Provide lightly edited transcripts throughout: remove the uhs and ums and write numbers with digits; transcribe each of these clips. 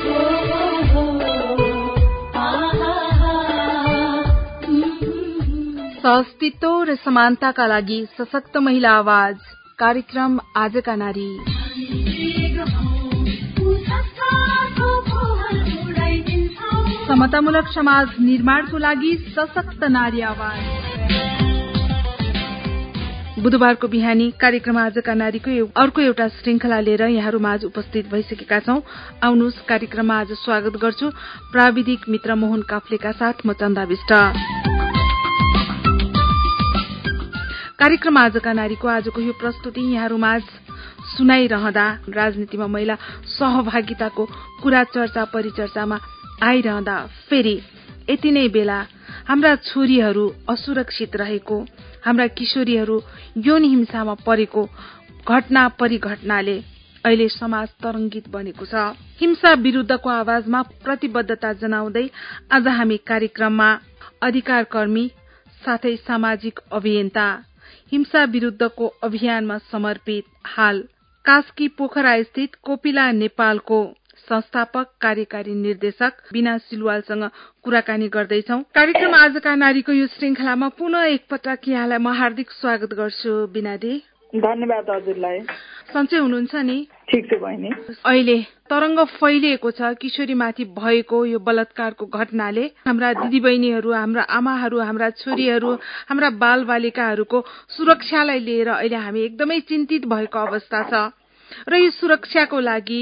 सहअस्तित्व र समानताका लागि सशक्त महिला आवाज कार्यक्रम आजका नारी। समतामूलक समाज निर्माणको लागि सशक्त नारी आवाज। बुधबारको बिहानी कार्यक्रम आजका नारीको अर्को एउटा श्रृंखला लिएर यहाँहरूमाझ उपस्थित भइसकेका छौं। आउनुहोस् कार्यक्रममा आज स्वागत गर्छु प्राविधिक मित्र मोहन काफ्लेका साथ म चन्दा विष्ट। कार्यक्रम आजका नारीको आजको यो प्रस्तुति यहाँहरूमाझ सुनाइरहँदा राजनीतिमा महिला सहभागिताको कुरा चर्चा परिचर्चामा आइरहँदा फेरि यति नै बेला हाम्रा छोरीहरू असुरक्षित रहेको, हाम्रा किशोरीहरू यौन हिंसामा परेको घटना परिघटनाले अहिले समाज तरंगित बनेको छ। हिंसा विरूद्धको आवाजमा प्रतिबद्धता जनाउँदै आज हामी कार्यक्रममा अधिकार कर्मी साथै सामाजिक अभियन्ता, हिंसा विरूद्धको अभियानमा समर्पित हाल कास्की पोखरा स्थित कोपिला नेपालको संस्थापक कार्यकारी निर्देशक बिना सिलवालसँग कुराकानी गर्दैछौ। कार्यक्रम आजका नारीको यो श्रृंखलामा पुनः एकपटक यहाँलाई म हार्दिक स्वागत गर्छु बिनादी। धन्यवाद हजुरलाई। सन्चै हुनुहुन्छ नि? ठीक छ बहिनी। अहिले तरंग फैलिएको छ किशोरीमाथि भएको यो बलात्कारको घटनाले हाम्रा दिदीबहिनीहरू, हाम्रा आमाहरू, हाम्रा छोरीहरू, हाम्रा बालबालिकाहरूको सुरक्षालाई लिएर अहिले हामी एकदमै चिन्तित भएको अवस्था छ र यो सुरक्षाको लागि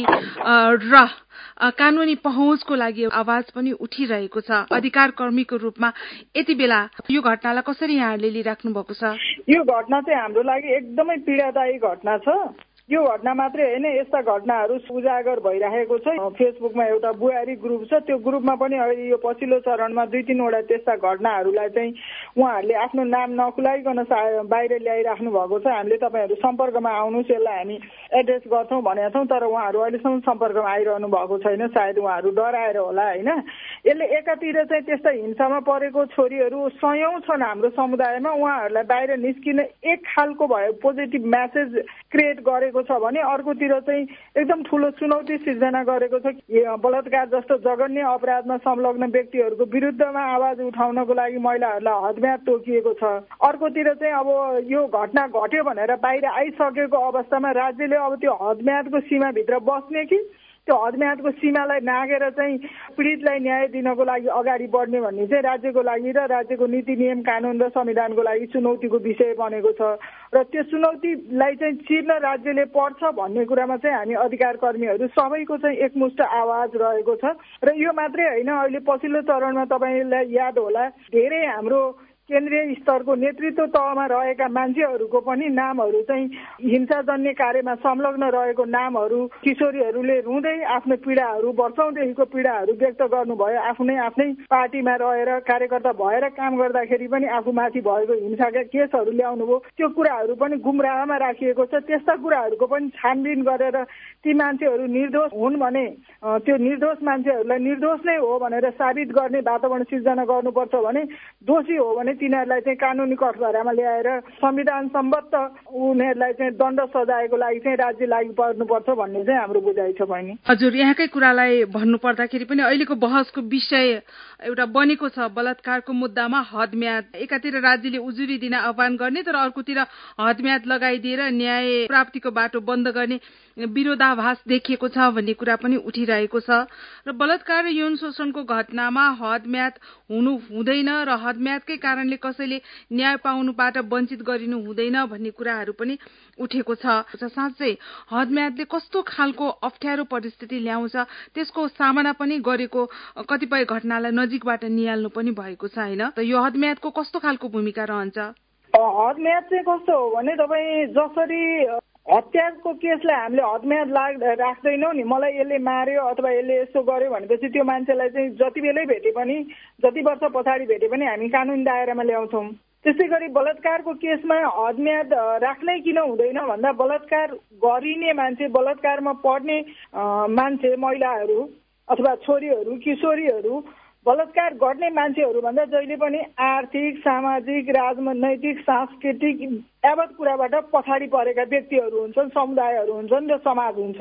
र कानूनी पहुँचको लागि आवाज पनि उठिरहेको छ। अधिकार कर्मीको रूपमा यति बेला यो घटनालाई कसरी यहाँहरूले लिइराख्नु भएको छ? यो घटना चाहिँ हाम्रो लागि एकदमै पीडादायी घटना छ। यो घटना मात्रै होइन, यस्ता घटनाहरू उजागर भइरहेको छ। फेसबुकमा एउटा बुहारी ग्रुप छ, त्यो ग्रुपमा पनि अहिले यो पछिल्लो चरणमा 2-3 वटा त्यस्ता घटनाहरूलाई चाहिँ उहाँहरूले आफ्नो नाम नखुलाइकन बाहिर ल्याइराख्नु भएको छ। हामीले तपाईँहरू सम्पर्कमा आउनुहोस्, यसलाई हामी एड्रेस गर्छौँ भनेका छौँ, तर उहाँहरू अहिलेसम्म सम्पर्कमा आइरहनु भएको छैन। सायद उहाँहरू डराएर होला होइन। यसले एकातिर चाहिँ त्यस्ता हिंसामा परेको छोरीहरू सयौं छन् हाम्रो समुदायमा, उहाँहरूलाई बाहिर निस्किन एक खालको भयो पोजिटिभ म्यासेज क्रिएट गरेको छ भने अर्कोतिर चाहिँ एकदम ठूलो चुनौती सिर्जना गरेको छ। बलात्कार जस्तो जघन्य अपराधमा संलग्न व्यक्तिहरूको विरुद्धमा आवाज उठाउनको लागि महिलाहरूलाई हदम्याद तोकिएको छ। अर्कोतिर चाहिँ अब यो घटना घट्यो भनेर बाहिर आइसकेको अवस्थामा राज्यले अब त्यो हदम्यादको सीमाभित्र बस्ने कि त्यो हदम्यादको सीमालाई नागेर चाहिँ पीडितलाई न्याय दिनको लागि अगाडि बढ्ने भन्ने चाहिँ राज्यको लागि र राज्यको नीति नियम कानून र संविधानको लागि चुनौतीको विषय बनेको छ र त्यो चुनौतीलाई चाहिँ चिर्न राज्यले पर्छ भन्ने कुरामा चाहिँ हामी अधिकार कर्मीहरू सबैको चाहिँ एकमुष्ट आवाज रहेको छ। र यो मात्रै होइन, अहिले पछिल्लो चरणमा तपाईँलाई याद होला धेरै हाम्रो केन्द्रीय स्तरको नेतृत्व तहमा रहेका मान्छेहरूको पनि नामहरू चाहिँ हिंसाजन्य कार्यमा संलग्न रहेको नामहरू किशोरीहरूले रुँदै आफ्नो पीडाहरू वर्षौंदेखिको पीडाहरू व्यक्त गर्नुभयो। आफ्नै पार्टीमा रहेर कार्यकर्ता भएर काम गर्दाखेरि पनि आफूमाथि भएको हिंसाका केसहरू ल्याउनु भयो। त्यो कुराहरू पनि गुमराहमा राखिएको छ। त्यस्ता कुराहरूको पनि छानबिन गरेर ती मान्छेहरू निर्दोष हुन् भने त्यो निर्दोष मान्छेहरूलाई निर्दोष नै हो भनेर साबित गर्ने वातावरण सिर्जना गर्नुपर्छ भने, दोषी हो भने तिनीहरूलाई चाहिँ कानूनी कठघरामा ल्याएर संविधान सम्बद्ध उनीहरूलाई चाहिँ दण्ड सजायको लागि चाहिँ राज्य लागि पर्नुपर्छ भन्ने चाहिँ हाम्रो बुझाइ छ बहिनी। हजुर, यहाँकै कुरालाई भन्नु पर्दाखेरि पनि अहिलेको बहसको विषय एउटा बनेको छ बलात्कारको मुद्दामा हदम्याद। एकातिर राज्यले उजुरी दिन आह्वान गर्ने तर अर्कोतिर हदम्याद लगाइदिएर न्याय प्राप्तिको बाटो बन्द गर्ने विरोधाभास देखिएको छ भन्ने कुरा पनि उठिरहेको छ र बलात्कार र यौन शोषणको घटनामा हदम्याद हुनु हुँदैन र हदम्यादकै कारणले कसैले न्याय पाउनुबाट वञ्चित गरिनु हुँदैन भन्ने कुराहरू पनि उठेको छ। साँच्चै हदम्यादले कस्तो खालको अप्ठ्यारो परिस्थिति ल्याउँछ त्यसको सामना पनि गरेको कतिपय घटनालाई नजिकबाट निहाल्नु पनि भएको छ होइन। त यो हदम्यादको कस्तो खालको भूमिका रहन्छ? हदम्याद चाहिँ कस्तो हो भने तपाईँ जसरी हत्याको केसलाई हामीले हदम्याद राख्दैनौँ नि, मलाई यसले मार्यो अथवा यसले यस्तो गर्यो भनेपछि त्यो मान्छेलाई चाहिँ जति बेलै भेटे पनि जति वर्ष पछाडि भेटे पनि हामी कानुन दायरामा ल्याउँछौँ। त्यसै गरी बलात्कारको केसमा हदम्याद राख्नै किन हुँदैन भन्दा बलात्कार गरिने मान्छे, बलात्कारमा पर्ने मान्छे, महिलाहरू अथवा छोरीहरू किशोरीहरू बलात्कार गर्ने मान्छेहरू भन्दा जहिले पनि आर्थिक, सामाजिक, राजनैतिक, सांस्कृतिक यावत कुराबाट पछाडि परेका व्यक्तिहरू हुन्छन्, समुदायहरू हुन्छन् र समाज हुन्छ।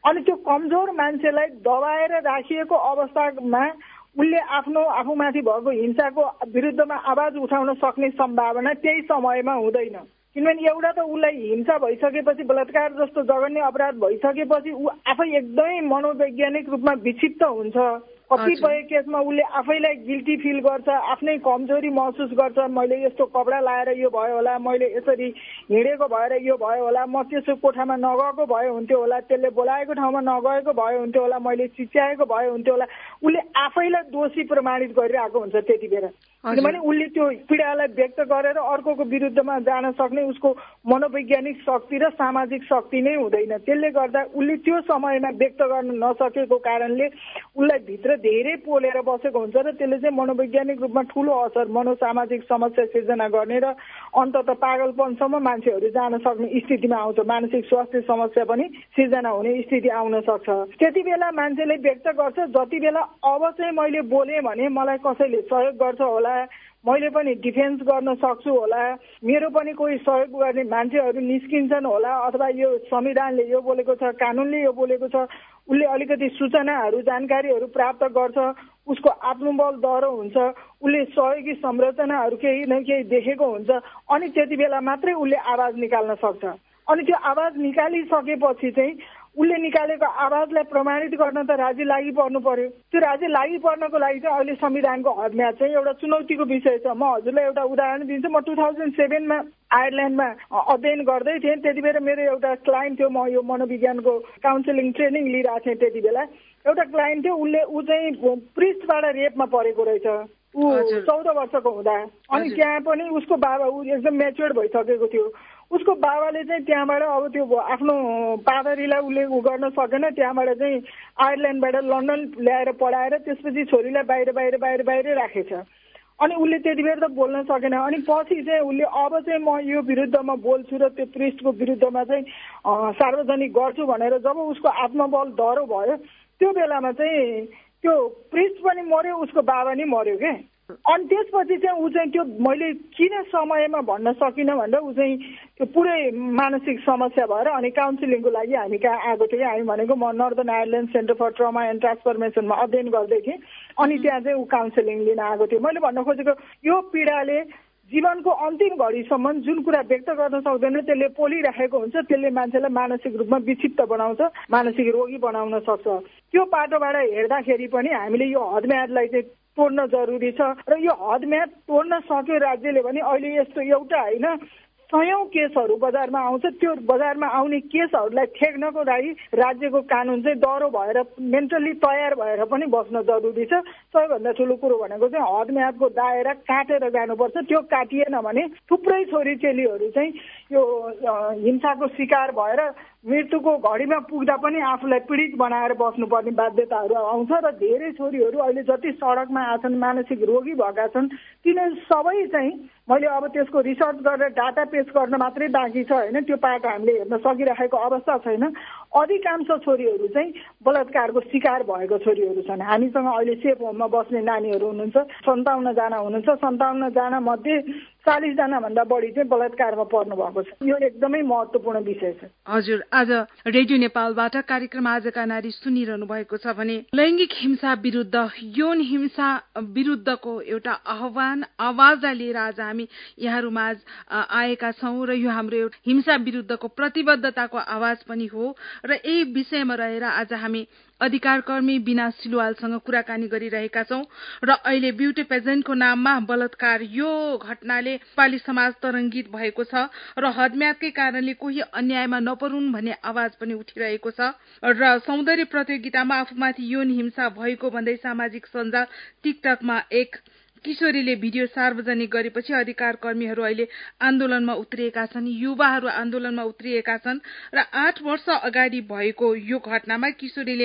अनि त्यो कमजोर मान्छेलाई दबाएर राखिएको अवस्थामा उसले आफूमाथि भएको हिंसाको विरुद्धमा आवाज उठाउन सक्ने सम्भावना त्यही समयमा हुँदैन। किनभने एउटा त उसलाई हिंसा भइसकेपछि, बलात्कार जस्तो जघन्य अपराध भइसकेपछि ऊ आफै एकदमै मनोवैज्ञानिक रूपमा विक्षिप्त हुन्छ। कतिपय केसमा उसले आफैलाई गिल्टी फिल गर्छ, आफ्नै कमजोरी महसुस गर्छ। मैले यस्तो कपडा लाएर यो भयो होला, मैले यसरी हिँडेको भएर यो भयो होला, म त्यसो कोठामा नगएको भए हुन्थ्यो होला, त्यसले बोलाएको ठाउँमा नगएको भए हुन्थ्यो होला, मैले चिच्याएको भए हुन्थ्यो होला। उसले आफैलाई दोषी प्रमाणित गरिरहेको हुन्छ त्यति बेला। किनभने उसले त्यो पीडालाई व्यक्त गरेर अर्कोको विरुद्धमा जान सक्ने उसको मनोवैज्ञानिक शक्ति र सामाजिक शक्ति नै हुँदैन। त्यसले गर्दा उसले त्यो समयमा व्यक्त गर्न नसकेको कारणले उसलाई भित्र धेरै पोलेर बसेको हुन्छ र त्यसले चाहिँ मनोवैज्ञानिक रूपमा ठुलो असर, मनोसामाजिक समस्या सिर्जना गर्ने र अन्तत पागलपनसम्म मान्छेहरू जान सक्ने स्थितिमा आउँछ। मानसिक स्वास्थ्य समस्या पनि सिर्जना हुने स्थिति आउन सक्छ। त्यति बेला मान्छेले व्यक्त गर्छ, जति बेला अब चाहिँ मैले बोलेँ भने मलाई कसैले सहयोग गर्छ होला, मैले पनि डिफेन्स गर्न सक्छु होला, मेरो पनि कोही सहयोग गर्ने मान्छेहरू निस्किन्छन् होला, अथवा यो संविधानले यो बोलेको छ, कानुनले यो बोलेको छ, उसले अलिकति सूचनाहरू जानकारीहरू प्राप्त गर्छ, उसको आत्मबल दह्रो हुन्छ, उसले सहयोगी संरचनाहरू केही न केही देखेको हुन्छ। अनि त्यति बेला मात्रै उसले आवाज निकाल्न सक्छ। अनि त्यो आवाज निकालिसकेपछि चाहिँ उसले निकालेको आवाजलाई प्रमाणित गर्न त राज्य लागि पर्नु पर्यो। त्यो राज्य लागि पर्नको लागि चाहिँ अहिले संविधानको हदम्याद चाहिँ एउटा चुनौतीको विषय छ। म हजुरलाई एउटा उदाहरण दिन्छु। म 2007मा आयरल्यान्डमा अध्ययन गर्दै थिएँ। त्यति बेला मेरो एउटा क्लाइन्ट थियो, म यो मनोविज्ञानको काउन्सिलिङ ट्रेनिङ लिइरहेको थिएँ। त्यति बेला एउटा क्लाइन्ट थियो, ऊ चाहिँ प्रिस्टबाट रेपमा परेको रहेछ। ऊ 14 वर्षको हुँदा। अनि त्यहाँ पनि उसको बाबा, ऊ एकदम म्याच्योर्ड भइसकेको थियो। उसको बाबाले चाहिँ त्यहाँबाट अब त्यो आफ्नो पादरीलाई उसले गर्न सकेन। त्यहाँबाट चाहिँ आयरल्यान्डबाट लन्डन ल्याएर पढाएर त्यसपछि छोरीलाई बाहिर राखेछ। अनि उसले त्यति बेला त बोल्न सकेन। अनि पछि चाहिँ उसले अब चाहिँ म यो विरुद्धमा बोल्छु र त्यो प्रिस्टको विरुद्धमा चाहिँ सार्वजनिक गर्छु भनेर जब उसको आत्मबल दह्रो भयो, त्यो बेलामा चाहिँ त्यो प्रिस्ट पनि मर्यो, उसको बाबा नि मर्यो के। अनि त्यसपछि चाहिँ ऊ चाहिँ त्यो मैले किन समयमा भन्न सकिनँ भन्दा ऊ चाहिँ त्यो पुरै मानसिक समस्या भएर अनि काउन्सिलिङको लागि हामी कहाँ आएको थियो। हामी भनेको म northern Ireland centre for trauma and ट्रान्सफर्मेसनमा अध्ययन गर्दै थिएँ। अनि त्यहाँ चाहिँ ऊ काउन्सिलिङ लिन आएको थियो। मैले भन्न खोजेको यो पीडाले जीवनको अन्तिम घडीसम्म जुन कुरा व्यक्त गर्न सक्दैन त्यसले पोलिराखेको हुन्छ, त्यसले मान्छेलाई मानसिक रूपमा विक्षिप्त बनाउँछ, मानसिक रोगी बनाउन सक्छ। त्यो पाटोबाट हेर्दाखेरि पनि हामीले यो हदम्यादलाई चाहिँ तोड्न जरुरी छ र यो हदम्याद तोड्न सक्यो राज्यले भने अहिले यस्तो एउटा होइन 100औं केसहरू बजारमा आउँछ। त्यो बजारमा आउने केसहरूलाई ठेक्नको लागि राज्यको कानुन चाहिँ दह्रो भएर मेन्टली तयार भएर पनि बस्न जरुरी छ। सबैभन्दा ठुलो कुरो भनेको चाहिँ हदम्यादको दायरा काटेर जानुपर्छ। त्यो काटिएन भने थुप्रै छोरी चेलीहरू चाहिँ यो हिंसाको शिकार भएर मृत्युको घडीमा पुग्दा पनि आफूलाई पीडित बनाएर बस्नुपर्ने बाध्यताहरू आउँछ। र धेरै छोरीहरू अहिले जति सडकमा आछन्, मानसिक रोगी भएका छन्, तिनीहरू सबै चाहिँ मैले अब त्यसको रिसर्च गरेर डाटा पेश गर्न मात्रै बाँकी छ होइन, त्यो पाटो हामीले हेर्न सकिरहेको अवस्था छैन। अधिकांश छोरीहरू चाहिँ बलात्कारको शिकार भएको छोरीहरू छन्। हामीसँग अहिले सेफ होममा बस्ने नानीहरू हुनुहुन्छ, 57 जना हुनुहुन्छ। 57 जना मध्ये 40 जना भन्दा बढी चाहिँ बलात्कारमा पर्नु भएको छ। यो एकदमै महत्त्वपूर्ण विषय छ। हजुर, आज रेडियो नेपालबाट कार्यक्रम आजका नारी सुनिरहनु भएको छ भने लैंगिक हिंसा विरुद्ध, यौन हिंसा विरुद्धको एउटा आह्वान, आवाजलाई लिएर आज हामी यहाँहरूमाझ आएका छौं र यो हाम्रो हिंसा विरुद्धको प्रतिबद्धताको आवाज पनि हो। र यही विषयमा रहेर आज हामी अधिकारकर्मी बिना सिलवालसँग कुराकानी गरिरहेका छौं। र अहिले ब्युटी पेजेन्टको नाममा बलात्कार, यो घटनाले नेपाली समाज तरंगित भएको छ र हदम्यादकै कारणले कोही अन्यायमा नपरुन् भन्ने आवाज पनि उठिरहेको छ। र सौन्दर्य प्रतियोगितामा आफूमाथि यौन हिंसा भएको भन्दै सामाजिक सञ्जाल टिकटकमा एक किशोरीले भिडियो सार्वजनिक गरेपछि अधिकार कर्मीहरू अहिले आन्दोलनमा उत्रिएका छन्, युवाहरू आन्दोलनमा उत्रिएका छन्। र 8 वर्ष अगाडि भएको यो घटनामा किशोरीले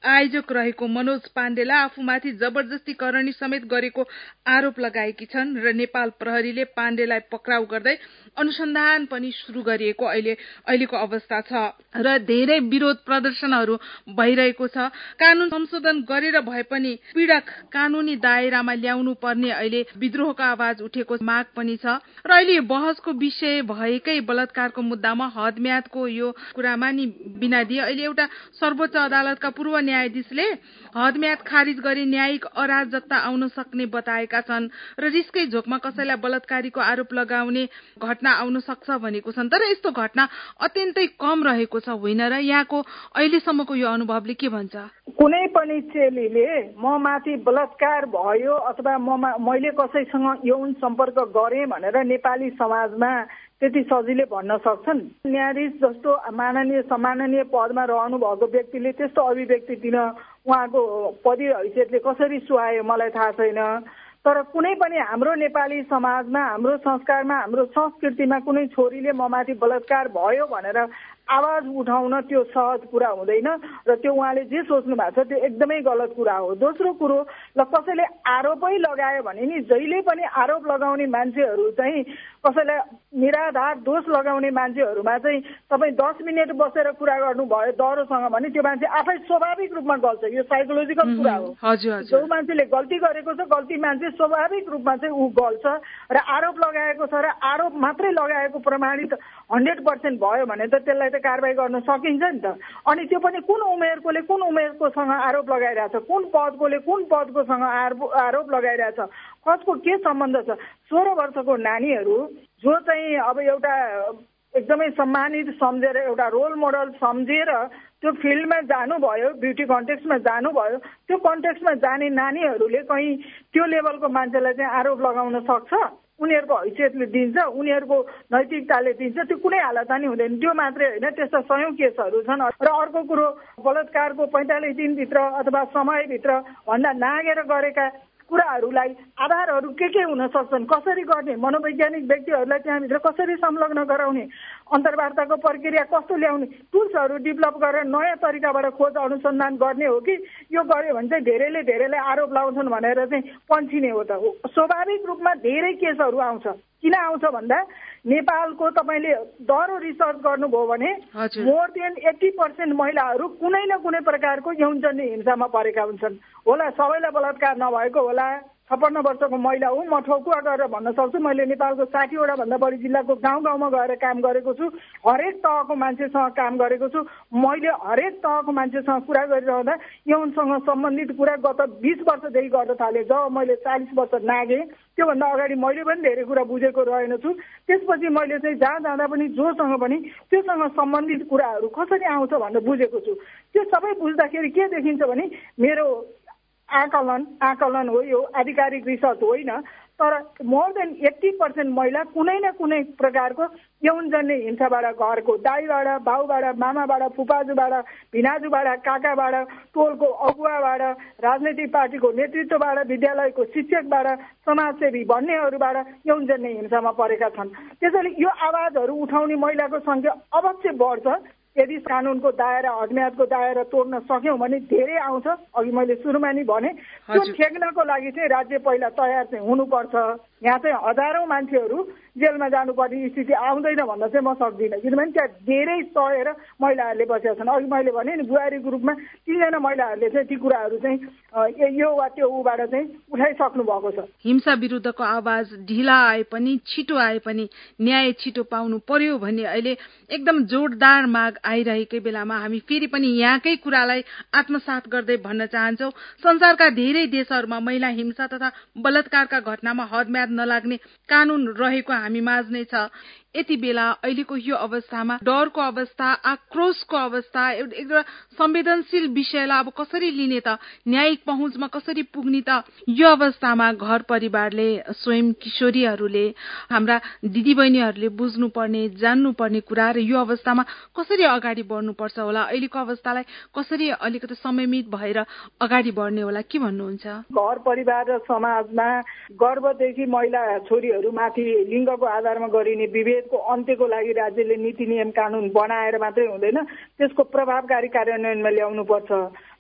आयोजक रहेको मनोज पाण्डेलाई आफूमाथि जबरजस्ती करणी समेत गरेको आरोप लगाएकी छन् र नेपाल प्रहरीले पाण्डेलाई पक्राउ गर्दै अनुसन्धान पनि शुरू गरिएको अहिलेको अवस्था छ र धेरै विरोध प्रदर्शनहरू भइरहेको छ। कानून संशोधन गरेर भए पनि पीडक कानूनी दायरामा ल्याउनु पर्ने अहिले विद्रोहको आवाज उठेको माग पनि छ र अहिले बहसको विषय भएकै बलात्कारको मुद्दामा हदम्यादको यो कुरामा नि बिना दिए अहिले एउटा सर्वोच्च अदालतका पूर्व न्यायाधीशले हदम्याद खारिज गरी न्यायिक अराजकता आउन सक्ने बताएका छन् र रिसकै झोकमा कसैलाई बलात्कारीको आरोप लगाउने घटना आउन सक्छ भनेको छन्। तर यस्तो घटना अत्यन्तै कम रहेको छ होइन र यहाँको अहिलेसम्मको यो अनुभवले के भन्छ? कुनै पनि चेलीले म माथि बलात्कार भयो अथवा मैले कसैसँग यौन सम्पर्क गरेँ भनेर नेपाली समाजमा त्यति सजिलै भन्न सक्छन्? न्यायाधीश जस्तो माननीय सम्माननीय पदमा रहनु भएको व्यक्तिले त्यस्तो अभिव्यक्ति दिन उहाँको पदीय हैसियतले कसरी सुहायो मलाई थाहा छैन। तर कुनै पनि हाम्रो नेपाली समाजमा, हाम्रो संस्कारमा, हाम्रो संस्कृतिमा कुनै छोरीले म माथि बलात्कार भयो भनेर आवाज उठाउन त्यो सहज कुरा हुँदैन र त्यो उहाँले जे सोच्नु भएको छ त्यो एकदमै गलत कुरा हो। दोस्रो कुरो, ल कसैले आरोपै लगायो भने नि जहिले पनि आरोप लगाउने मान्छेहरू चाहिँ कसैलाई निराधार दोष लगाउने मान्छेहरूमा चाहिँ तपाईँ 10 मिनट बसेर कुरा गर्नुभयो डरोसँग भने त्यो मान्छे आफै स्वाभाविक रूपमा गल्छ। यो साइकोलोजिकल कुरा हो। जो मान्छेले गल्ती गरेको छ गल्ती मान्छे स्वाभाविक रूपमा चाहिँ ऊ गल्छ र आरोप लगाएको छ र आरोप मात्रै लगाएको प्रमाणित 100% भयो भने त त्यसलाई त कारबाही गर्न सकिन्छ नि त। अनि त्यो पनि कुन उमेरकोले कुन उमेरकोसँग आरोप लगाइरहेछ, कुन पदकोले कुन पदकोसँग आरोप लगाइरहेछ, कसको के सम्बन्ध छ। 16 वर्षको नानीहरू जो चाहिँ अब एउटा एकदमै सम्मानित सम्झेर एउटा रोल मोडल सम्झेर त्यो फिल्डमा जानुभयो, ब्युटी कन्टेक्स्टमा जानुभयो, त्यो कन्टेक्स्टमा जाने नानीहरूले कहीँ त्यो लेभलको मान्छेलाई चाहिँ आरोप लगाउन सक्छ? उनीहरूको हैसियतले दिन्छ, उनीहरूको नैतिकताले दिन्छ? त्यो कुनै हालतमा नि हुँदैन। त्यो मात्रै होइन, त्यस्ता सयौं केसहरू छन्। र अर्को कुरो, बलात्कारको 45 दिनभित्र अथवा समयभित्र भन्दा नागेर गरेका कुराहरूलाई आधारहरू के हुन सक्छन्, कसरी गर्ने, मनोवैज्ञानिक व्यक्तिहरूलाई त्यहाँभित्र कसरी संलग्न गराउने, अन्तर्वार्ताको प्रक्रिया कस्तो ल्याउने, टुल्सहरू डेभलप गरेर नयाँ तरिकाबाट खोज अनुसन्धान गर्ने हो कि यो गर्यो भने चाहिँ धेरैले आरोप लाउँछन् भनेर चाहिँ पन्छिने हो त? स्वाभाविक रूपमा धेरै केसहरू आउँछ। किन आउँछ भन्दा नेपालको तपाईँले दरो रिसर्च गर्नुभयो भने मोर देन 80% महिलाहरू कुनै न कुनै प्रकारको यौनजन्य हिंसामा परेका हुन्छन्। होला सबैलाई बलात्कार नभएको होला, 56 वर्षको महिला हो, म ठोकुवा गरेर भन्न सक्छु। मैले नेपालको 60वटा भन्दा बढी जिल्लाको गाउँमा गएर काम गरेको छु, हरेक तहको मान्छेसँग काम गरेको छु। मैले हरेक तहको मान्छेसँग कुरा गरिरहँदा यौनसँग सम्बन्धित कुरा गत 20 वर्षदेखि गर्न थालेँ। जब मैले 40 वर्ष नागेँ त्योभन्दा अगाडि मैले पनि धेरै कुरा बुझेको रहेनछु। त्यसपछि मैले चाहिँ जहाँ जाँदा पनि जोसँग पनि त्योसँग सम्बन्धित कुराहरू कसरी आउँछ भनेर बुझेको छु। त्यो सबै बुझ्दाखेरि के देखिन्छ भने मेरो आकलन हो, यो आधिकारिक रिसर्च होइन, तर मोर देन 80% महिला कुनै न कुनै प्रकारको यौनजन्य हिंसाबाट, घरको दाइबाट, बाउबाट, मामाबाट, फुपाजुबाट, भिनाजुबाट, काकाबाट, टोलको अगुवाबाट, राजनैतिक पार्टीको नेतृत्वबाट, विद्यालयको शिक्षकबाट, समाजसेवी भन्नेहरूबाट यौनजन्य हिंसामा परेका छन्। त्यसैले यो आवाजहरू उठाउने महिलाको सङ्ख्या अवश्य बढ्छ। यदि कानुनको दायरा, हदम्यादको दायरा तोड्न सक्यौँ भने धेरै आउँछ। अघि मैले सुरुमा नि भने त्यो ठेक्नको लागि चाहिँ राज्य पहिला तयार चाहिँ हुनुपर्छ। यहाँ चाहिँ हजारौँ मान्छेहरू जेलमा जानुपर्ने स्थिति आउँदैन भन्न चाहिँ म सक्दिनँ, किनभने त्यहाँ धेरै सहेर महिलाहरूले बसेका छन्। अघि मैले भने नि बुहारी ग्रुपमा 3 जना महिलाहरूले चाहिँ ती कुराहरू चाहिँ यो वा त्यो ऊबाट चाहिँ उठाइसक्नु भएको छ। हिंसा विरुद्धको आवाज ढिला आए पनि छिटो आए पनि न्याय छिटो पाउनु पर्यो भन्ने अहिले एकदम जोरदार माग आइरहेकै बेलामा हामी फेरि पनि यहाँकै कुरालाई आत्मसात गर्दै भन्न चाहन्छौ, संसारका धेरै देशहरूमा महिला हिंसा तथा बलात्कारका घटनामा हदम्याद नलाग्ने कानून रहेको हामी माझ नै छ। यति बेला अहिलेको यो अवस्थामा डरको अवस्था, आक्रोशको अवस्था, एउटा संवेदनशील विषयलाई अब कसरी लिने त, न्यायिक पहुँचमा कसरी पुग्ने त, यो अवस्थामा घर परिवारले, स्वयं किशोरीहरूले, हाम्रा दिदीबहिनीहरूले बुझ्नुपर्ने, जान्नुपर्ने कुरा र यो अवस्थामा कसरी अगाडि बढ्नुपर्छ होला, अहिलेको अवस्थालाई कसरी अलिकति समयमित भएर अगाडि बढ्ने होला, के भन्नुहुन्छ? घर परिवार र समाजमा गर्भदेखि महिला छोरीहरूमाथि लिङ्गको आधारमा गरिने विभेदको अन्त्यको लागि राज्यले नीति नियम कानून बनाएर मात्रै हुँदैन, त्यसको प्रभावकारी कार्यान्वयनमा ल्याउनुपर्छ।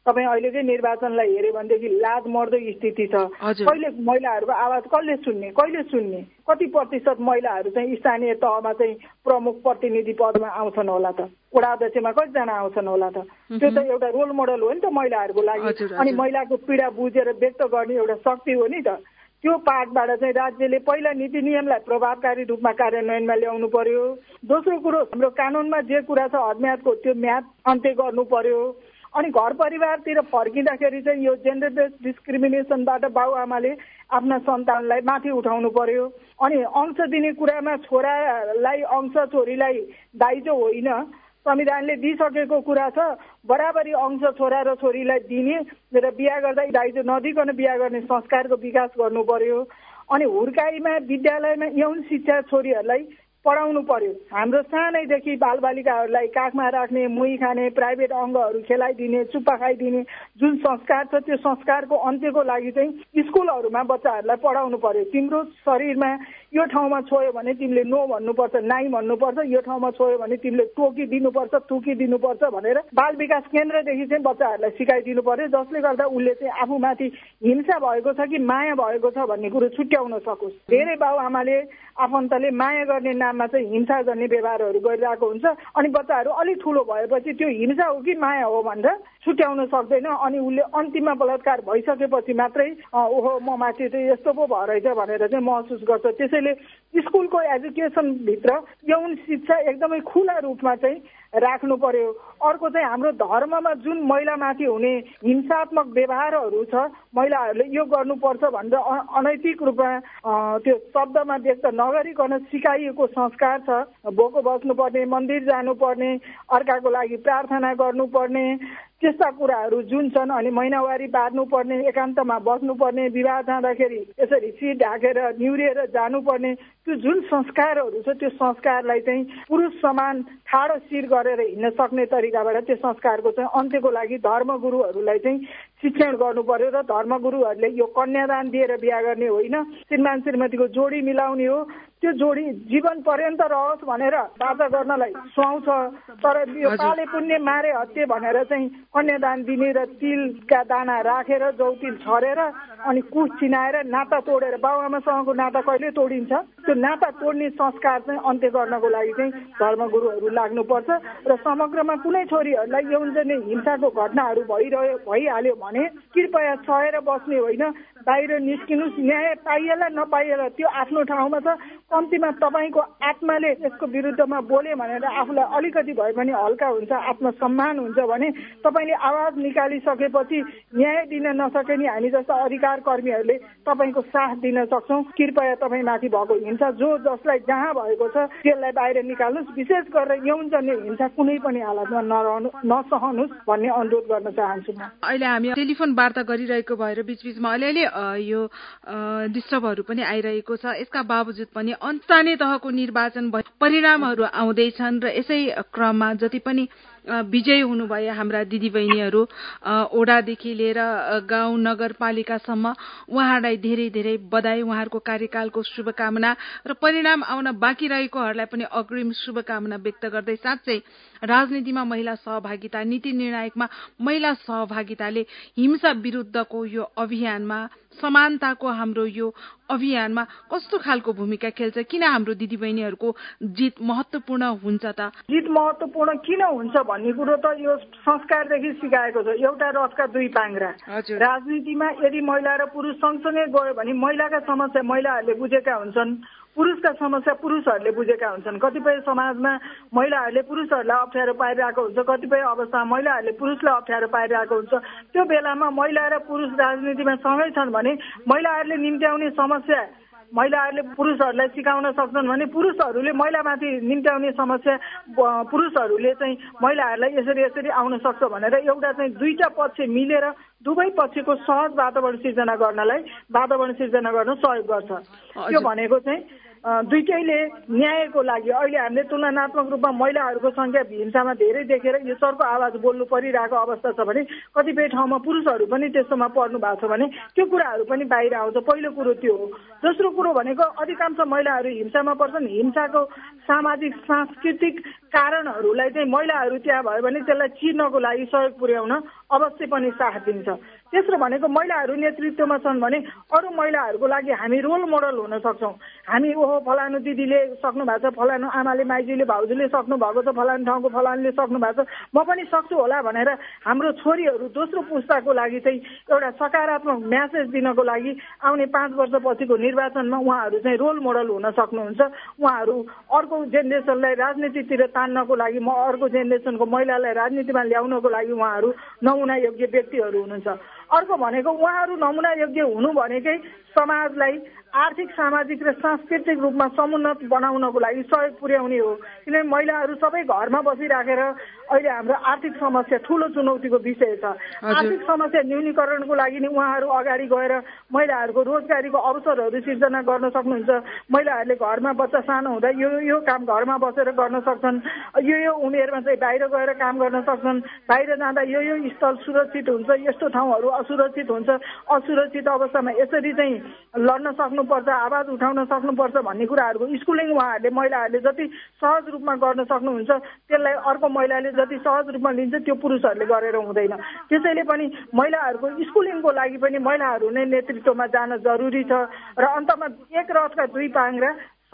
तपाईँ अहिलेकै निर्वाचनलाई हेऱ्यो भनेदेखि लाज मर्दो स्थिति छ। कहिले महिलाहरूको आवाज कहिले सुन्ने कति प्रतिशत महिलाहरू चाहिँ स्थानीय तहमा चाहिँ प्रमुख प्रतिनिधि पदमा आउँछन् होला त? वडा अध्यक्षमा कतिजना आउँछन् होला त? त्यो त एउटा रोल मोडल हो नि त महिलाहरूको लागि। अनि महिलाको पीडा बुझेर व्यक्त गर्ने एउटा शक्ति हो नि त। त्यो पार्टबाट चाहिँ राज्यले पहिला नीति नियमलाई प्रभावकारी रूपमा कार्यान्वयनमा ल्याउनु पर्यो। दोस्रो कुरो, हाम्रो कानुनमा जे कुरा छ हदम्यादको त्यो म्याद अन्त्य गर्नु पर्यो। अनि घर परिवारतिर फर्किँदाखेरि चाहिँ यो जेन्डर बेस्ड डिस्क्रिमिनेसनबाट बाउआमाले आफ्ना सन्तानलाई माथि उठाउनु पर्यो। अनि अंश दिने कुरामा छोरालाई अंश, छोरीलाई दाइजो होइन, संविधानले दिइसकेको कुरा छ बराबरी अंश छोरा र छोरीलाई दिने र बिहा गर्दा दाइजो नदिकन बिहा गर्ने संस्कारको विकास गर्नु पर्यो। अनि हुर्काईमा विद्यालयमा यौन शिक्षा छोरीहरूलाई पढाउनु पर्यो। हाम्रो सानैदेखि बालबालिकाहरूलाई काखमा राख्ने, मुही खाने, प्राइभेट अङ्गहरू खेलाइदिने, चुप्पा खाइदिने जुन संस्कार छ त्यो संस्कारको अन्त्यको लागि चाहिँ स्कुलहरूमा बच्चाहरूलाई पढाउनु पर्यो। तिम्रो शरीरमा यो ठाउँमा छोयो भने तिमीले नो भन्नुपर्छ, नाइ भन्नुपर्छ, यो ठाउँमा छोयो भने तिमीले टोकिदिनुपर्छ, थुकिदिनुपर्छ भनेर बाल विकास केन्द्रदेखि चाहिँ बच्चाहरूलाई सिकाइदिनु पर्यो, जसले गर्दा उसले चाहिँ आफूमाथि हिंसा भएको छ कि माया भएको छ भन्ने कुरो छुट्याउन सकोस्। धेरै बाउआमाले आफन्तले माया गर्ने नाममा चाहिँ हिंसा गर्ने व्यवहारहरू गरिरहेको हुन्छ। अनि बच्चाहरू अलिक ठुलो भएपछि त्यो हिंसा हो कि माया हो भनेर छुट्याउन सक्दैन। अनि उसले अन्तिममा बलात्कार भइसकेपछि मात्रै ओहो म माथि चाहिँ यस्तो पो भएछ भनेर चाहिँ महसुस गर्छ। त्यसैले स्कुलको एजुकेसनभित्र यौन शिक्षा एकदमै खुला रूपमा चाहिँ राख्नु पर्यो। अर्को चाहिँ हाम्रो धर्ममा जुन महिलामाथि हुने हिंसात्मक व्यवहारहरू छ महिलाहरूले यो गर्नुपर्छ भनेर अनैतिक रूपमा त्यो शब्दमा व्यक्त नगरिकन सिकाइएको संस्कार छ। भोको बस्नुपर्ने, मन्दिर जानुपर्ने, अर्काको लागि प्रार्थना गर्नुपर्ने, त्यस्ता कुराहरू जुन छन्। अनि महिनावारी बाँध्नुपर्ने, एकान्तमा बस्नुपर्ने, विवाह जाँदाखेरि यसरी शिर ढाकेर निहुरिएर जानुपर्ने, त्यो जुन संस्कारहरू छ त्यो संस्कारलाई चाहिँ पुरुष समान ठाडो शिर गरेर हिँड्न सक्ने तरिकाबाट त्यो संस्कारको चाहिँ अन्त्यको लागि धर्मगुरुहरूलाई चाहिँ शिक्षण गर्नु पर्यो। र धर्मगुरुहरूले यो कन्यादान दिएर बिहा गर्ने होइन, श्रीमान श्रीमतीको जोडी मिलाउने हो। त्यो जोडी जीवन पर्यन्त रहोस् भनेर बाचा गर्नलाई सुहाउँछ। तर यो पाले पुण्य मारे हत्ते भनेर चाहिँ कन्यादान दिने र तिलका दाना राखेर जौतिल छरेर अनि कुश चिनाएर नाता तोडेर बाबुआमासँगको नाता कहिले तोडिन्छ? त्यो नाता तोड्ने संस्कार चाहिँ अन्त्य गर्नको लागि चाहिँ धर्मगुरुहरू लाग्नुपर्छ। र समग्रमा कुनै छोरीहरूलाई यौनजन्य हिंसाको घटनाहरू भइहाल्यो भने कृपया सहेर बस्ने होइन, बाहिर निस्किनुहोस्। न्याय पाइएला नपाइएला त्यो आफ्नो ठाउँमा छ। कम्तीमा तपाईँको आत्माले यसको विरुद्धमा बोले भनेर आफूलाई अलिकति भए पनि हल्का हुन्छ, आत्मसम्मान हुन्छ भने तपाईँले आवाज निकालिसकेपछि न्याय दिन नसके नि हामी जस्ता अधिकार कर्मीहरूले तपाईँको साथ दिन सक्छौँ। कृपया तपाईँमाथि भएको हिंसा जो जसलाई जहाँ भएको छ त्यसलाई बाहिर निकाल्नुहोस्। विशेष गरेर यौनजन्य हिंसा कुनै पनि हालतमा नसहनुहोस् भन्ने अनुरोध गर्न चाहन्छु। म अहिले हामी टेलिफोन वार्ता गरिरहेको भएर बीचबीचमा अलिअलि यो डिस्टर्बहरू पनि आइरहेको छ। यसका बावजुद पनि स्थानीय तहको निर्वाचन परिणामहरू आउँदैछन् र यसै क्रममा जति पनि विजयी हुनुभयो हाम्रा दिदीबहिनीहरू ओडादेखि लिएर गाउँ नगरपालिकासम्म उहाँहरूलाई धेरै धेरै बधाई, उहाँहरूको कार्यकालको शुभकामना र परिणाम आउन बाँकी रहेकोहरूलाई पनि अग्रिम शुभकामना व्यक्त गर्दै साँच्चै राजनीतिमा महिला सहभागिता, नीति निर्णायकमा महिला सहभागिताले हिंसा विरुद्धको यो अभियानमा, समानताको हाम्रो यो अभियानमा कस्तो खालको भूमिका खेल्छ? किन हाम्रो दिदीबहिनीहरूको जित महत्वपूर्ण हुन्छ त? जित महत्वपूर्ण किन हुन्छ भन्ने कुरो त यो संस्कारदेखि सिकाएको छ। एउटा रथका दुई पाङ्ग्रा। राजनीतिमा यदि महिला र पुरुष सँगसँगै गयो भने महिलाका समस्या महिलाहरूले बुझेका हुन्छन्, पुरुषका समस्या पुरुषहरूले बुझेका हुन्छन्। कतिपय समाजमा महिलाहरूले पुरुषहरूलाई अप्ठ्यारो पाइरहेको हुन्छ, कतिपय अवस्थामा महिलाहरूले पुरुषलाई अप्ठ्यारो पाइरहेको हुन्छ। त्यो बेलामा महिला र पुरुष राजनीतिमा सँगै छन् भने महिलाहरूले निम्त्याउने समस्या महिलाहरूले पुरुषहरूलाई सिकाउन सक्छन् भने पुरुषहरूले महिलामाथि निम्त्याउने समस्या पुरुषहरूले चाहिँ महिलाहरूलाई यसरी यसरी आउन सक्छ भनेर एउटा चाहिँ दुईटा पक्ष मिलेर दुवै पक्षको सहज वातावरण सिर्जना गर्न सहयोग गर्छ। त्यो भनेको चाहिँ दुईटैले न्यायको लागि अहिले हामीले तुलनात्मक रूपमा महिलाहरूको संख्या हिंसामा धेरै देखेर यो चर्को आवाज बोल्नु परिरहेको अवस्था छ भने कतिपय ठाउँमा पुरुषहरू पनि त्यस्तोमा पर्नु भएको छ भने त्यो कुराहरू पनि बाहिर आउँछ। पहिलो कुरो त्यो हो। दोस्रो कुरो भनेको अधिकांश महिलाहरू हिंसामा पर्छन्। हिंसाको सामाजिक सांस्कृतिक कारणहरूलाई चाहिँ महिलाहरू त्यहाँ भयो भने त्यसलाई चिर्नको लागि सहयोग पुर्याउन अवश्य पनि साथ दिन्छ। तेस्रो भनेको महिलाहरू नेतृत्वमा छन् भने अरू महिलाहरूको लागि हामी रोल मोडल हुन सक्छौँ। हामी ओहो फलानु दिदीले सक्नु भएको छ, फलानु आमाले माइजूले भाउजूले सक्नु भएको छ, फलानु ठाउँको फलानुले सक्नु भएको छ, म पनि सक्छु होला भनेर हाम्रो छोरीहरू दोस्रो पुस्ताको लागि चाहिँ एउटा सकारात्मक म्यासेज दिनको लागि आउने 5 वर्षपछिको निर्वाचनमा उहाँहरू चाहिँ रोल मोडल हुन सक्नुहुन्छ। उहाँहरू अर्को जेनेरेसनलाई राजनीतितिर तान्नको लागि अर्को जेनेरेसनको महिलालाई राजनीतिमा ल्याउनको लागि उहाँहरू नमुना योग्य व्यक्तिहरू हुनुहुन्छ। अर्को भनेको उहाँहरू नमुना योग्य हुनु भनेकै समाजलाई आर्थिक सामाजिक र सांस्कृतिक रूपमा समुन्नत बनाउनको लागि सहयोग पुर्याउने हो। किनभने महिलाहरू सबै घरमा बसिराखेर अहिले हाम्रो आर्थिक समस्या ठुलो चुनौतीको विषय छ। आर्थिक समस्या न्यूनीकरणको लागि नि उहाँहरू अगाडि गएर महिलाहरूको रोजगारीको अवसरहरू सिर्जना गर्न सक्नुहुन्छ। महिलाहरूले घरमा बच्चा सानो हुँदा यो काम घरमा बसेर गर्न सक्छन्। यो उमेरमा चाहिँ बाहिर गएर काम गर्न सक्छन्। बाहिर जाँदा यो स्थल सुरक्षित हुन्छ, यस्तो ठाउँहरू असुरक्षित हुन्छ। असुरक्षित अवस्थामा यसरी चाहिँ लड्न सक्नुपर्छ, आवाज उठाउन सक्नुपर्छ भन्ने कुराहरूको स्कुलिङ उहाँहरूले महिलाहरूले जति सहज रूपमा गर्न सक्नुहुन्छ त्यसलाई अर्को महिलाले जति सहज रूपमा लिन्छ त्यो पुरुषहरूले गरेर हुँदैन। त्यसैले पनि महिलाहरूको स्कुलिङको लागि पनि महिलाहरू नै नेतृत्वमा जान जरुरी छ। र अन्तमा एक रथका दुई पाङ्ग्रा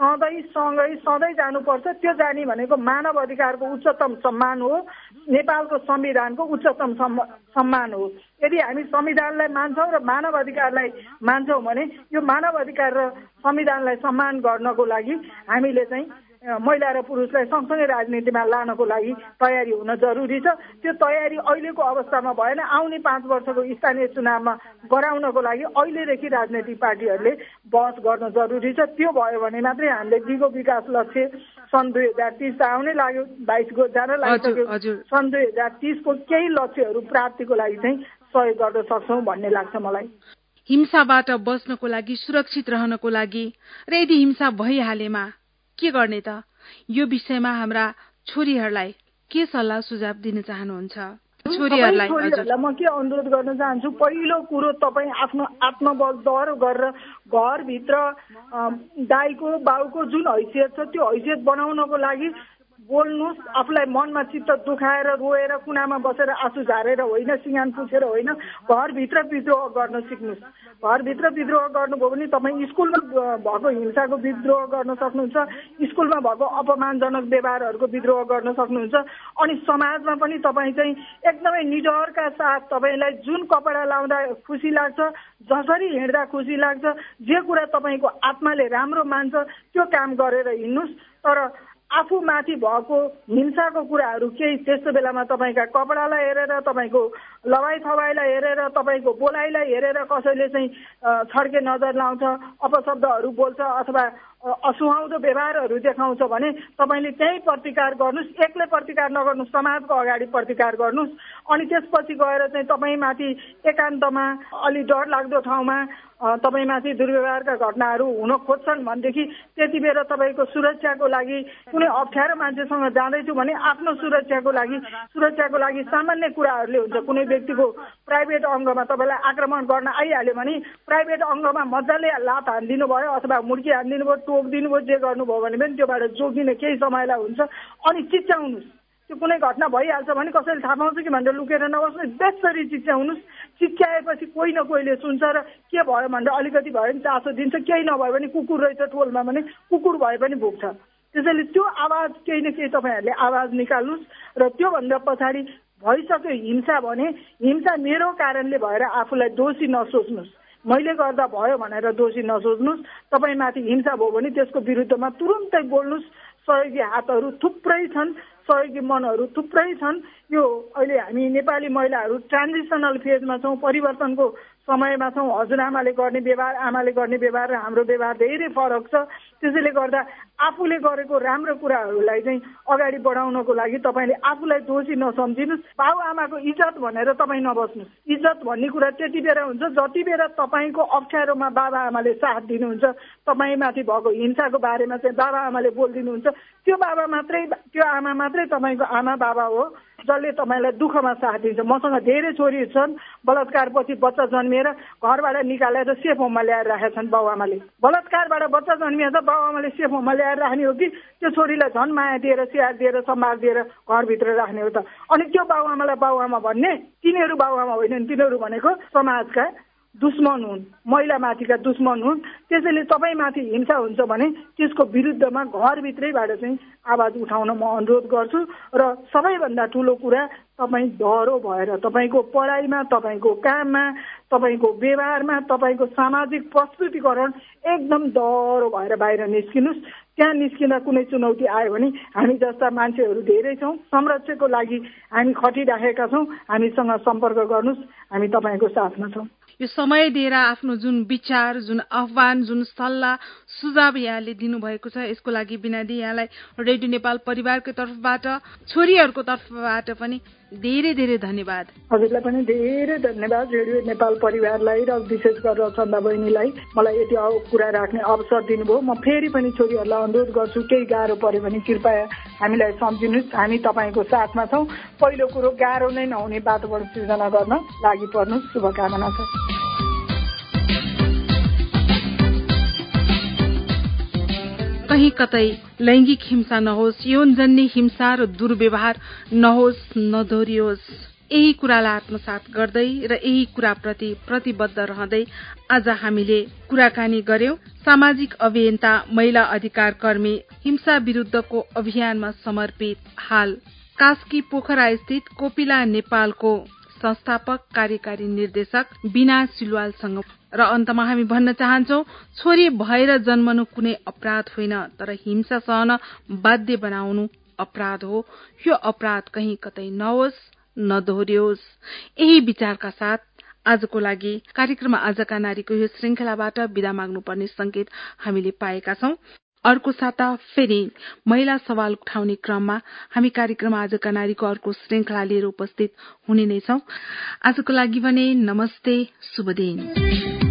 सधैँ जानुपर्छ। त्यो जाने भनेको मानव अधिकारको उच्चतम सम्मान हो, नेपालको संविधानको उच्चतम सम्मान हो। यदि हामी संविधानलाई मान्छौँ र मानव अधिकारलाई मान्छौँ भने यो मानव अधिकार र संविधानलाई सम्मान गर्नको लागि हामीले चाहिँ महिला र पुरुषलाई सँगसँगै राजनीतिमा लानको लागि तयारी हुन जरुरी छ। त्यो तयारी अहिलेको अवस्थामा भएन, आउने 5 वर्षको स्थानीय चुनावमा गराउनको लागि अहिलेदेखि राजनैतिक पार्टीहरूले बहस गर्न जरुरी छ। त्यो भयो भने मात्रै हामीले दिगो विकास लक्ष्य सन् 2030 आउनै लाग्यो, 22 जान लागिसक्यो। सन् 2030 को केही लक्ष्यहरू प्राप्तिको लागि चाहिँ सहयोग गर्न सक्छौँ भन्ने लाग्छ मलाई। हिंसाबाट बच्नको लागि, सुरक्षित रहनको लागि र यदि हिंसा भइहालेमा के गर्ने त? यो विषयमा हाम्रा छोरीहरूलाई के सल्लाह सुझाव दिन चाहनुहुन्छ? छोरीहरूलाई म के अनुरोध गर्न चाहन्छु, पहिलो कुरो तपाईँ आफ्नो आत्मबल दह्रो गरेर घरभित्र दाइको बाउको जुन हैसियत छ त्यो हैसियत बनाउनको लागि बोल्नुहोस्। आफूलाई मनमा चित्त दुखाएर रोएर कुनामा बसेर आँसु झारेर होइन, सिँगान पुछेर होइन, घरभित्र विद्रोह गर्न सिक्नुहोस्। घरभित्र विद्रोह गर्नुभयो भने तपाईँ स्कुलमा भएको हिंसाको विद्रोह गर्न सक्नुहुन्छ, स्कुलमा भएको अपमानजनक व्यवहारहरूको विद्रोह गर्न सक्नुहुन्छ। अनि समाजमा पनि तपाईँ चाहिँ एकदमै निडरका साथ तपाईँलाई जुन कपडा लाउँदा खुसी लाग्छ, जसरी हिँड्दा खुसी लाग्छ, जे कुरा तपाईँको आत्माले राम्रो मान्छ त्यो काम गरेर हिँड्नुहोस्। तर आफूमाथि भएको हिंसाको कुराहरू केही त्यस्तो बेलामा तपाईँका कपडालाई हेरेर, तपाईँको लवाई थवाईलाई हेरेर, तपाईँको बोलाइलाई हेरेर कसैले चाहिँ छड्के नजर लाउँछ, अपशब्दहरू बोल्छ अथवा असुहाउँदो व्यवहारहरू देखाउँछ भने तपाईँले त्यही प्रतिकार गर्नुहोस्। एक्लै प्रतिकार नगर्नुहोस्, समाजको अगाडि प्रतिकार गर्नुहोस्। अनि त्यसपछि गएर चाहिँ तपाईँमाथि एकान्तमा अलि डर लाग्दो ठाउँमा तपाईँमाथि दुर्व्यवहारका घटनाहरू हुन खोज्छन् भनेदेखि त्यति बेर तपाईँको सुरक्षाको लागि कुनै अप्ठ्यारो मान्छेसँग जाँदैछु भने आफ्नो सुरक्षाको लागि सामान्य कुराहरूले हुन्छ। कुनै व्यक्तिको प्राइभेट अङ्गमा तपाईँलाई आक्रमण गर्न आइहाल्यो भने प्राइभेट अङ्गमा मजाले लात हानिदिनु भयो अथवा मुड्की हानिदिनु भयो, टोकिदिनु भयो, जे गर्नुभयो भने पनि त्योबाट जोगिने केही समयलाई हुन्छ। अनि चिच्याउनुहोस्। त्यो कुनै घटना भइहाल्छ भने कसैले थाहा पाउँछ कि भनेर लुकेर नबस्नुहोस्, बेसरी चिच्याउनुहोस्। चिच्याएपछि कोही न कोहीले सुन्छ र के भयो भनेर अलिकति भयो भने चासो दिन्छ, केही नभयो भने कुकुर रहेछ टोलमा भने कुकुर भए पनि भुक्छ। त्यसैले त्यो आवाज केही न केही तपाईँहरूले आवाज निकाल्नुहोस्। र त्योभन्दा पछाडि भइसक्यो हिंसा भने हिंसा मेरो कारणले भएर आफूलाई दोषी नसोच्नुहोस्, मैले गर्दा भयो भनेर दोषी नसोच्नुहोस्। तपाईँमाथि हिंसा भयो भने त्यसको विरुद्धमा तुरुन्तै बोल्नुहोस्। सहयोगी हातहरू थुप्रै छन्, सहयोगी मनहरू थुप्रै छन्। यो अहिले हामी नेपाली महिलाहरू ट्रान्जिसनल फेजमा छौँ, परिवर्तनको समयमा छौँ। हजुरआमाले गर्ने व्यवहार, आमाले गर्ने व्यवहार र हाम्रो व्यवहार धेरै फरक छ। त्यसैले गर्दा आफूले गरेको राम्रो कुराहरूलाई चाहिँ अगाडि बढाउनको लागि तपाईँले आफूलाई दोषी नसम्झिनुहोस्। बाबुआमाको इज्जत भनेर तपाईँ नबस्नुहोस्। इज्जत भन्ने कुरा त्यति बेला हुन्छ जति बेला तपाईँको अप्ठ्यारोमा बाबाआमाले साथ दिनुहुन्छ, तपाईँमाथि भएको हिंसाको बारेमा चाहिँ बाबाआमाले बोलिदिनुहुन्छ। त्यो आमा मात्रै तपाईँको आमा बाबा हो जसले तपाईँलाई दुःखमा साथ दिन्छ। मसँग धेरै छोरीहरू छन्, बलात्कारपछि बच्चा जन्मिएर घरबाट निकालेर सेफ होममा ल्याएर राखेका छन् बाबुआमाले। बलात्कारबाट बच्चा जन्मिएर बाबुआमाले सेफ होममा ल्याएर राख्ने हो कि त्यो छोरीलाई झन् माया दिएर, स्याहार दिएर, सम्हार दिएर घरभित्र राख्ने हो त? अनि त्यो बाबुआमालाई बाबुआमा भन्ने, तिनीहरू बाबुआमा होइनन्, तिनीहरू भनेको समाजका दुश्मन हुन्, महिलामाथिका दुश्मन हुन्। त्यसैले तपाईँमाथि हिंसा हुन्छ भने त्यसको विरुद्धमा घरभित्रैबाट चाहिँ आवाज उठाउन म अनुरोध गर्छु। र सबैभन्दा ठुलो कुरा, तपाईँ डह्रो भएर तपाईँको पढाइमा, तपाईँको काममा, तपाईँको व्यवहारमा, तपाईँको सामाजिक प्रस्तुतिकरण एकदम डह्रो भएर बाहिर निस्किनुहोस्। त्यहाँ निस्किँदा कुनै चुनौती आयो भने हामी जस्ता मान्छेहरू धेरै छौँ, संरक्षणको लागि हामी खटिराखेका छौँ। हामीसँग सम्पर्क गर्नुहोस्, हामी तपाईँको साथमा छौँ। यो समय दिएर आफ्नो जुन विचार, जुन आह्वान, जुन सल्लाह सुझाव यहाँले दिनुभएको छ, यसको लागि बिनादी यहाँलाई रेडियो नेपाल परिवारको तर्फबाट, छोरीहरूको तर्फबाट पनि धेरै धेरै धन्यवाद। हजुरलाई पनि धेरै धन्यवाद, रेडियो नेपाल परिवारलाई र विशेष गरेर चन्दा बहिनीलाई मलाई यति कुरा राख्ने अवसर दिनुभयो। म फेरि पनि छोरीहरूलाई अनुरोध गर्छु, केही गाह्रो पर्यो भने कृपया हामीलाई सम्झिनुहोस्, हामी तपाईँको साथमा छौँ। पहिलो कुरो, गाह्रो नै नहुने वातावरण सृजना गर्न लागि पर्नुहोस्। शुभकामना छ। कहीँ कतै लैङ्गिक हिंसा नहोस्, यौनजन्य हिंसा र दुर्व्यवहार नहोस्, नदोहोरियोस्। यही कुरालाई आत्मसात गर्दै र यही कुराप्रति प्रतिबद्ध रहँदै आज हामीले कुराकानी गर्यौं। सामाजिक अभियन्ता, महिला अधिकार कर्मी, हिंसा विरुद्धको अभियानमा समर्पित, हाल कास्की पोखरा स्थित कोपिला नेपालको संस्थापक कार्यकारी निर्देशक बिना सिलवालसँग। र अन्तमा हामी भन्न चाहन्छौ, छोरी भएर जन्मनु कुनै अपराध होइन, तर हिंसा सहन बाध्य बनाउनु अपराध हो। यो अपराध कहीँ कतै नहोस्, नदोहोरियोस्। यही विचारका साथ आजको लागि कार्यक्रम आजका नारीको यो श्रृंखलाबाट विदा माग्नुपर्ने संकेत हामीले पाएका छौं। अर्को साता फेरि महिला सवाल उठाउने क्रममा हामी कार्यक्रम आजका नारीको अर्को श्रृंखला लिएर उपस्थित हुने नै छौं। आजको लागि भने नमस्ते, शुभ दिन।